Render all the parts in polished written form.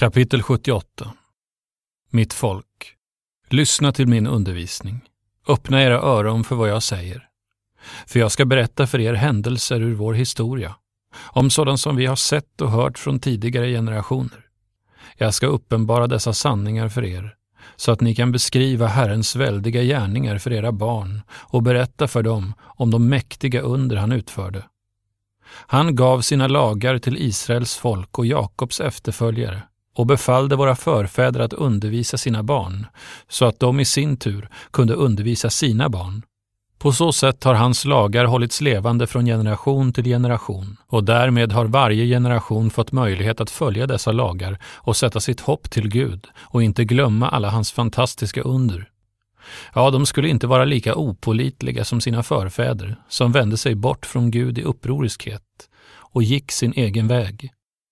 Kapitel 78. Mitt folk, lyssna till min undervisning. Öppna era öron för vad jag säger. För jag ska berätta för er händelser ur vår historia, om sådant som vi har sett och hört från tidigare generationer. Jag ska uppenbara dessa sanningar för er, så att ni kan beskriva Herrens väldiga gärningar för era barn och berätta för dem om de mäktiga under han utförde. Han gav sina lagar till Israels folk och Jakobs efterföljare och befallde våra förfäder att undervisa sina barn, så att de i sin tur kunde undervisa sina barn. På så sätt har hans lagar hållits levande från generation till generation, och därmed har varje generation fått möjlighet att följa dessa lagar och sätta sitt hopp till Gud och inte glömma alla hans fantastiska under. Ja, de skulle inte vara lika opålitliga som sina förfäder, som vände sig bort från Gud i upproriskhet och gick sin egen väg.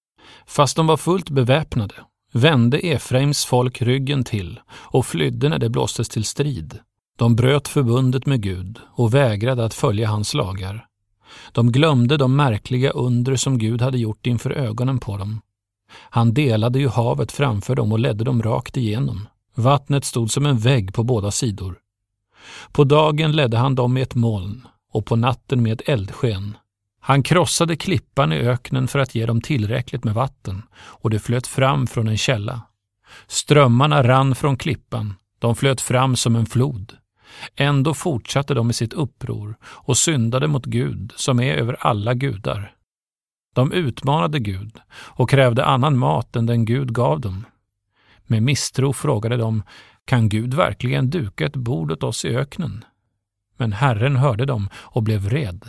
Fast de var fullt beväpnade, vände Efraims folk ryggen till och flydde när det blåstes till strid. De bröt förbundet med Gud och vägrade att följa hans lagar. De glömde de märkliga under som Gud hade gjort inför ögonen på dem. Han delade ju havet framför dem och ledde dem rakt igenom. Vattnet stod som en vägg på båda sidor. På dagen ledde han dem med ett moln och på natten med ett eldsken. Han krossade klippan i öknen för att ge dem tillräckligt med vatten, och det flöt fram från en källa. Strömmarna rann från klippan, de flöt fram som en flod. Ändå fortsatte de i sitt uppror och syndade mot Gud som är över alla gudar. De utmanade Gud och krävde annan mat än den Gud gav dem. Med misstro frågade de, kan Gud verkligen duka ett bord åt oss i öknen? Men Herren hörde dem och blev vred.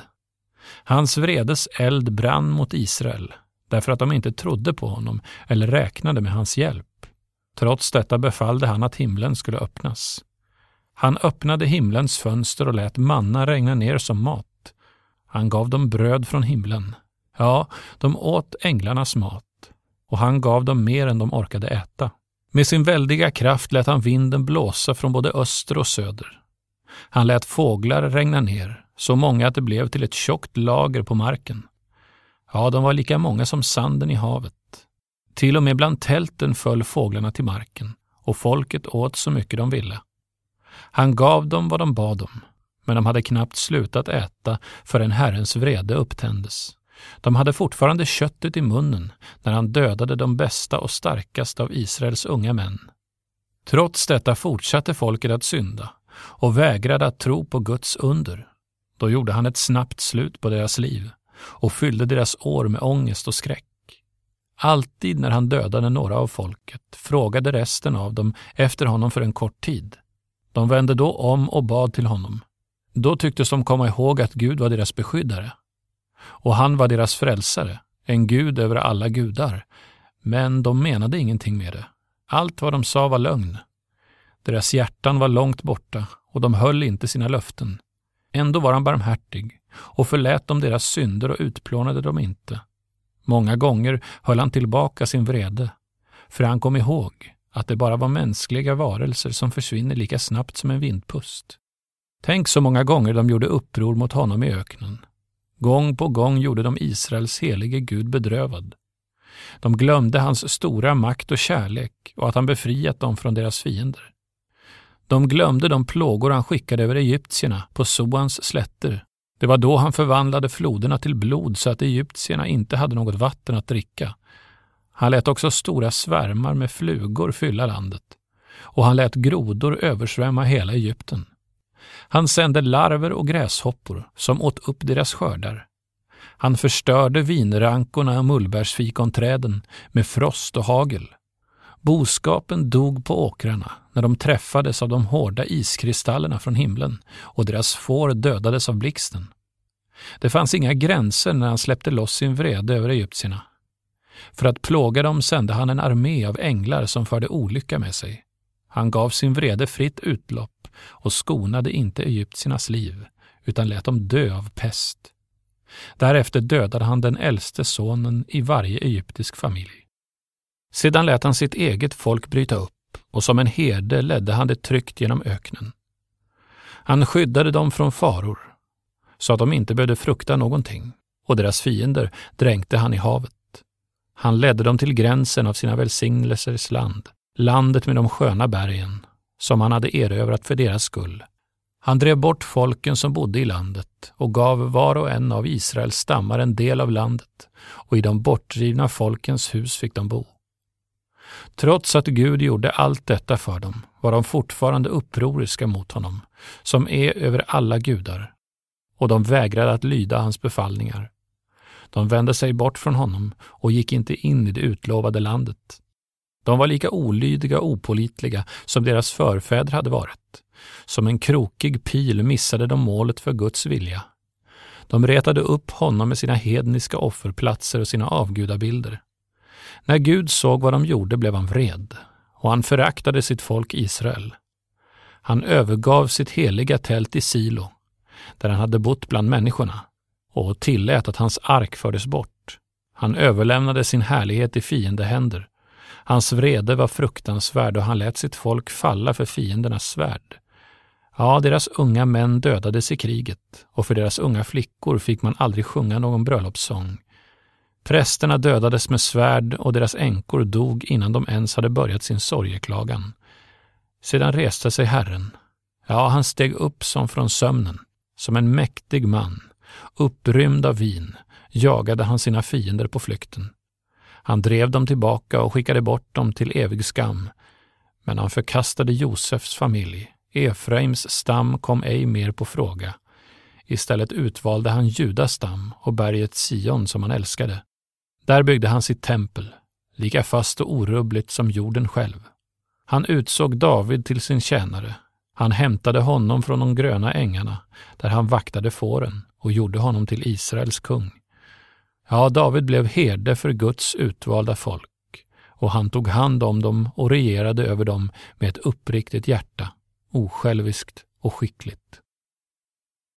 Hans vredes eld brann mot Israel, därför att de inte trodde på honom eller räknade med hans hjälp. Trots detta befallde han att himlen skulle öppnas. Han öppnade himlens fönster och lät manna regna ner som mat. Han gav dem bröd från himlen. Ja, de åt änglarnas mat, och han gav dem mer än de orkade äta. Med sin väldiga kraft lät han vinden blåsa från både öster och söder. Han lät fåglar regna ner, så många att det blev till ett tjockt lager på marken. Ja, de var lika många som sanden i havet. Till och med bland tälten föll fåglarna till marken, och folket åt så mycket de ville. Han gav dem vad de bad om, men de hade knappt slutat äta förrän Herrens vrede upptändes. De hade fortfarande köttet i munnen när han dödade de bästa och starkaste av Israels unga män. Trots detta fortsatte folket att synda och vägrade att tro på Guds under. Då gjorde han ett snabbt slut på deras liv och fyllde deras år med ångest och skräck. Alltid när han dödade några av folket frågade resten av dem efter honom för en kort tid. De vände då om och bad till honom. Då tycktes de komma ihåg att Gud var deras beskyddare. Och han var deras frälsare, en Gud över alla gudar. Men de menade ingenting med det. Allt vad de sa var lögn. Deras hjärtan var långt borta och de höll inte sina löften. Ändå var han barmhärtig och förlät dem deras synder och utplånade dem inte. Många gånger höll han tillbaka sin vrede, för han kom ihåg att det bara var mänskliga varelser som försvinner lika snabbt som en vindpust. Tänk så många gånger de gjorde uppror mot honom i öknen. Gång på gång gjorde de Israels helige Gud bedrövad. De glömde hans stora makt och kärlek och att han befriat dem från deras fiender. De glömde de plågor han skickade över egyptierna på Soans slätter. Det var då han förvandlade floderna till blod så att egyptierna inte hade något vatten att dricka. Han lät också stora svärmar med flugor fylla landet, och han lät grodor översvämma hela Egypten. Han sände larver och gräshoppor som åt upp deras skördar. Han förstörde vinrankorna och mullbärsfikonträden med frost och hagel. Boskapen dog på åkrarna när de träffades av de hårda iskristallerna från himlen, och deras får dödades av blixten. Det fanns inga gränser när han släppte loss sin vrede över egyptierna. För att plåga dem sände han en armé av änglar som förde olycka med sig. Han gav sin vrede fritt utlopp och skonade inte egyptiernas liv, utan lät dem dö av pest. Därefter dödade han den äldste sonen i varje egyptisk familj. Sedan lät han sitt eget folk bryta upp, och som en herde ledde han det tryggt genom öknen. Han skyddade dem från faror, så att de inte behövde frukta någonting, och deras fiender dränkte han i havet. Han ledde dem till gränsen av sina välsignelsers land, landet med de sköna bergen, som han hade erövrat för deras skull. Han drev bort folken som bodde i landet och gav var och en av Israels stammar en del av landet, och i de bortdrivna folkens hus fick de bo. Trots att Gud gjorde allt detta för dem var de fortfarande upproriska mot honom, som är över alla gudar, och de vägrade att lyda hans befallningar. De vände sig bort från honom och gick inte in i det utlovade landet. De var lika olydiga och opålitliga som deras förfäder hade varit. Som en krokig pil missade de målet för Guds vilja. De retade upp honom med sina hedniska offerplatser och sina avgudabilder. När Gud såg vad de gjorde blev han vred, och han föraktade sitt folk Israel. Han övergav sitt heliga tält i Silo, där han hade bott bland människorna, och tillät att hans ark fördes bort. Han överlämnade sin härlighet i fiendehänder. Hans vrede var fruktansvärd och han lät sitt folk falla för fiendernas svärd. Ja, deras unga män dödades i kriget, och för deras unga flickor fick man aldrig sjunga någon bröllopssång. Prästerna dödades med svärd och deras änkor dog innan de ens hade börjat sin sorgeklagan. Sedan reste sig Herren. Ja, han steg upp som från sömnen. Som en mäktig man, upprymd av vin, jagade han sina fiender på flykten. Han drev dem tillbaka och skickade bort dem till evig skam. Men han förkastade Josefs familj. Efraims stam kom ej mer på fråga. Istället utvalde han Judas stam och berget Sion som han älskade. Där byggde han sitt tempel, lika fast och orubbligt som jorden själv. Han utsåg David till sin tjänare. Han hämtade honom från de gröna ängarna, där han vaktade fåren, och gjorde honom till Israels kung. Ja, David blev herde för Guds utvalda folk, och han tog hand om dem och regerade över dem med ett uppriktigt hjärta, osjälviskt och skickligt.